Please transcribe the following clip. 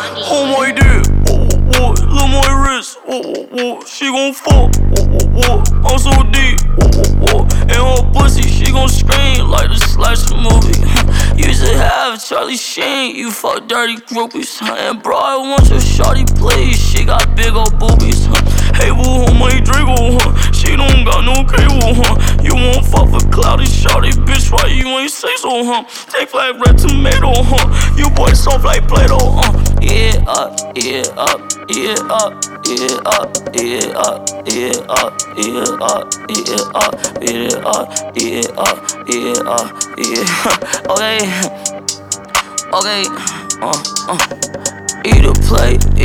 On my dick, look my wrist, she gon' fuck, I'm so deep, and her pussy, she gon' scream like the slasher movie. Used to have Charlie Sheen, you fuck dirty groupies, and bro, I want your shawty please, she got big ol' boobies. Hey boo, on my Draco, she don't got no cable, you won't fuck for cloudy shawty, bitch, why you ain't say so, Take like red tomato, you boy soft like Play-Doh, yeah up, yeah up, yeah up, yeah up, yeah up, yeah up, yeah up, yeah up, yeah up, yeah up, yeah up, yeah. Okay, okay, eat a plate,